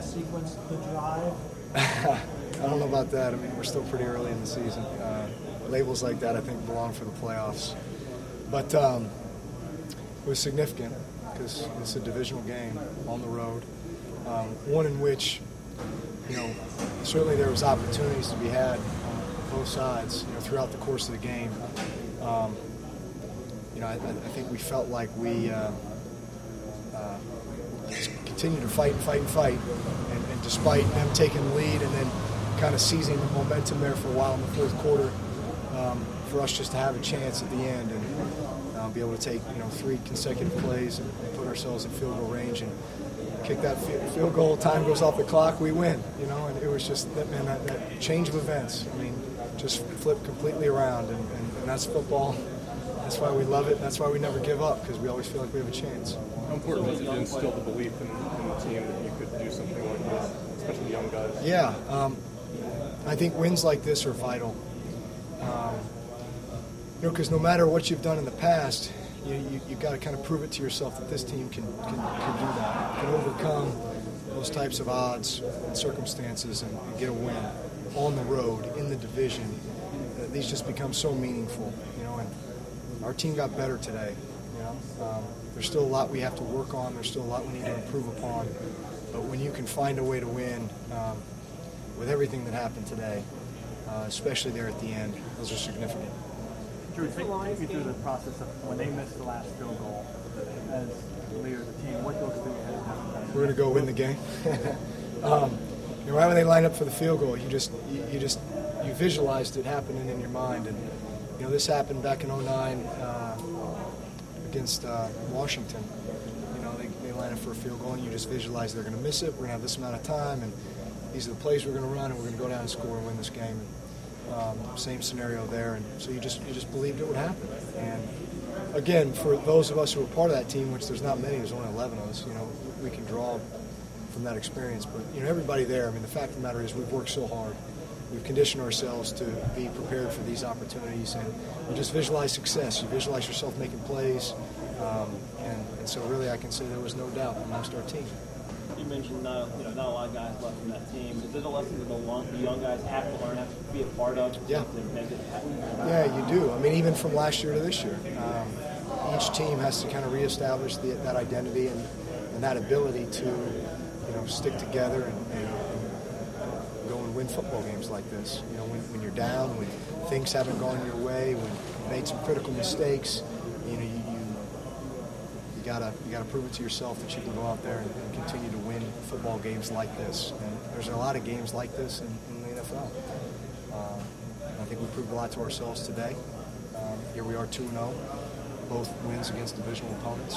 sequence, the drive? I don't know about that. I mean, we're still pretty early in the season. Labels like that, I think, belong for the playoffs. But it was significant because it's a divisional game on the road, one in which, certainly there was opportunities to be had on both sides, throughout the course of the game. I think we felt like we just continued to fight. And despite them taking the lead and then kind of seizing the momentum there for a while in the fourth quarter, for us just to have a chance at the end and be able to take 3 consecutive plays and put ourselves in field goal range and kick that field goal, time goes off the clock, we win, and it was just that change of events. I mean, just flipped completely around, and that's football. That's why we love it, and that's why we never give up, because we always feel like we have a chance. How important was it to instill the belief in the team that you could do something like this, especially young guys? Yeah, I think wins like this are vital. Because no matter what you've done in the past, you've got to kind of prove it to yourself that this team can do that, can overcome those types of odds and circumstances and get a win on the road in the division. These just become so meaningful, and our team got better today. There's still a lot we have to work on. There's still a lot we need to improve upon. But when you can find a way to win with everything that happened today, especially there at the end, those are significant. Drew, take me through the process of when they missed the last field goal as the leader of the team. What goes through your head? We're going to go win the game. Right when they line up for the field goal, you visualized it happening in your mind. And this happened back in 2009 against Washington. They line up for a field goal, and you just visualize they're going to miss it. We're going to have this amount of time, and these are the plays we're going to run, and we're going to go down and score and win this game. Same scenario there, and so you just believed it would happen. And again, for those of us who were part of that team, which there's not many, there's only 11 of us, we can draw from that experience. But everybody there, I mean, the fact of the matter is we've worked so hard. We've conditioned ourselves to be prepared for these opportunities, and you just visualize success. You visualize yourself making plays, and so really I can say there was no doubt amongst our team. You mentioned not a lot of guys left from that team. Is it a lesson that the young guys have to learn, have to be a part of to make it happen? Yeah, you do. I mean, even from last year to this year, each team has to kind of reestablish that identity and that ability to stick together and go and win football games like this. When you're down, when things haven't gone your way, when you made some critical mistakes, you gotta prove it to yourself that you can go out there and continue to win football games like this. And there's a lot of games like this in the NFL. I think we proved a lot to ourselves today. Here we are 2-0, both wins against divisional opponents.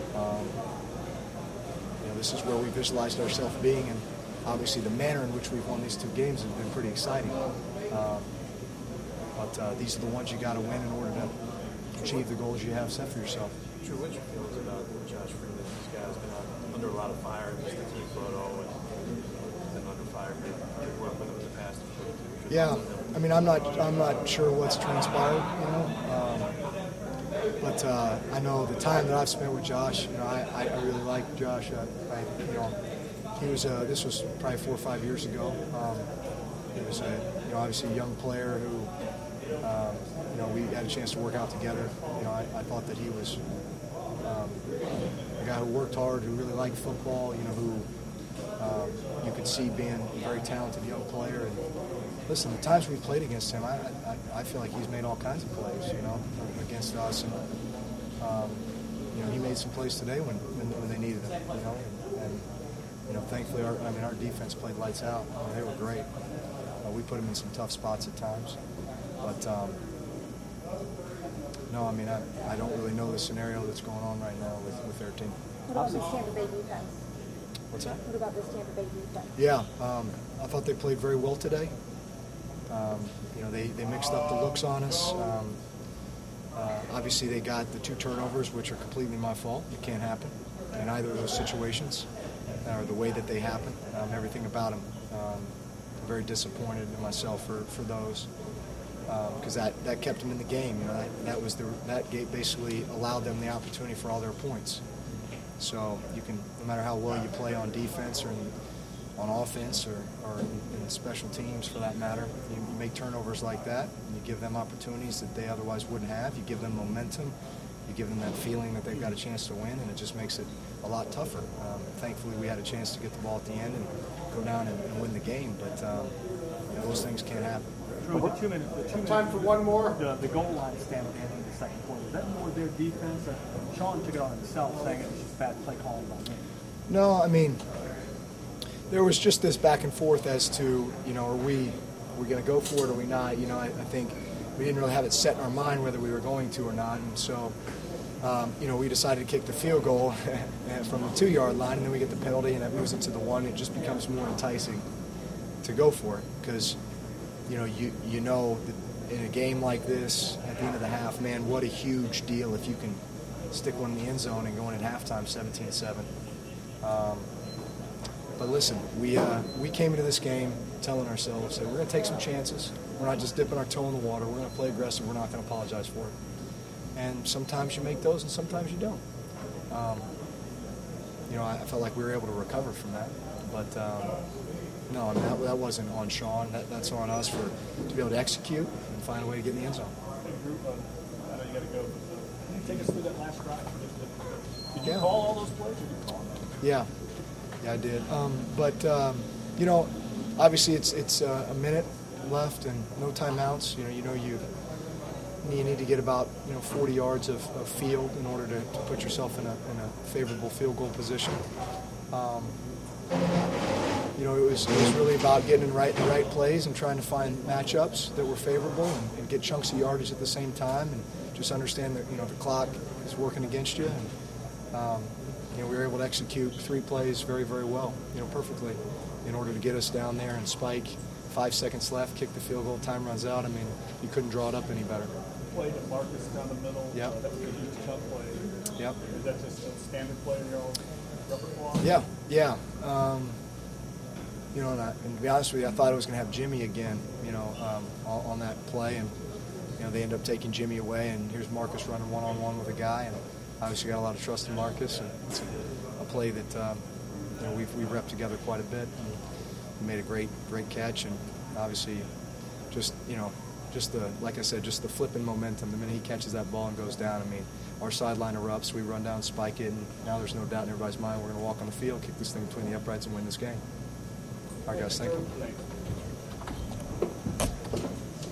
This is where we visualized ourselves being, and obviously the manner in which we've won these 2 games has been pretty exciting. But these are the ones you got to win in order to achieve the goals you have set for yourself. Drew, what's your feelings about Josh Freeman? This guy's been under a lot of fire, just the team photo, and been under fire. You've worked with him in the past. Yeah, I mean, I'm not sure what's transpired, but I know the time that I've spent with Josh, I really like Josh. He was this was probably 4 or 5 years ago. He was obviously a young player who we had a chance to work out together. I thought that he was a guy who worked hard, who really liked football. Who you could see being a very talented young player. And listen, the times we've played against him, I feel like he's made all kinds of plays, against us. And he made some plays today when they needed him, and thankfully our defense played lights out. They were great. We put them in some tough spots at times, but I don't really know the scenario that's going on right now with their team. What about this Tampa Bay defense? What's that? What about this Tampa Bay defense? Yeah, I thought they played very well today. They mixed up the looks on us. Obviously, they got the 2 turnovers, which are completely my fault. It can't happen in either of those situations, or the way that they happen. Everything about them. I'm very disappointed in myself for those, because that kept them in the game. That basically allowed them the opportunity for all their points. So you can, no matter how well you play on defense or on offense or in special teams for that matter. You make turnovers like that, and you give them opportunities that they otherwise wouldn't have. You give them momentum. You give them that feeling that they've got a chance to win, and it just makes it a lot tougher. Thankfully, we had a chance to get the ball at the end and go down and win the game, but those things can't happen. Drew, the two minute Time for one more. The goal line stand at the end of the second quarter. Was that more their defense? Sean took it on himself, saying it was just bad play calling by me. No, I mean, there was just this back and forth as to, are we going to go for it or are we not? I think we didn't really have it set in our mind whether we were going to or not, and so we decided to kick the field goal from the 2-yard line, and then we get the penalty, and that moves it to the 1. It just becomes more enticing to go for it because you know that in a game like this at the end of the half, man, what a huge deal if you can stick one in the end zone and go in at halftime 17-7. But listen, we came into this game telling ourselves that we're going to take some chances. We're not just dipping our toe in the water. We're going to play aggressive. We're not going to apologize for it. And sometimes you make those, and sometimes you don't. I felt like we were able to recover from that. But no, I mean, that wasn't on Sean. That's on us to be able to execute and find a way to get in the end zone. I know you got to go, but can you take us through that last drive? Did you Yeah. call all those plays, or did you call them? Yeah, I did. But obviously it's a minute left and no timeouts. You need to get about 40 yards of field in order to put yourself in a favorable field goal position. It was really about getting in the right plays and trying to find matchups that were favorable and get chunks of yardage at the same time, and just understand that the clock is working against you. And we were able to execute 3 plays very, very well, perfectly, in order to get us down there and spike. 5 seconds left, kick the field goal, time runs out. I mean, you couldn't draw it up any better. Play to Marcus down the middle. Yep. That was a huge chunk play. Yep. Is that just a standard play in your own repertoire? Yeah. And to be honest with you, I thought I was going to have Jimmy again, on that play, and they end up taking Jimmy away, and here's Marcus running one-on-one with a guy, and obviously got a lot of trust in Marcus, and it's a play that we've repped together quite a bit. And he made a great catch, and obviously just like I said, just the flipping momentum. The minute he catches that ball and goes down, I mean, our sideline erupts, we run down, spike it, and now there's no doubt in everybody's mind we're going to walk on the field, kick this thing between the uprights, and win this game. All right, guys, thank you.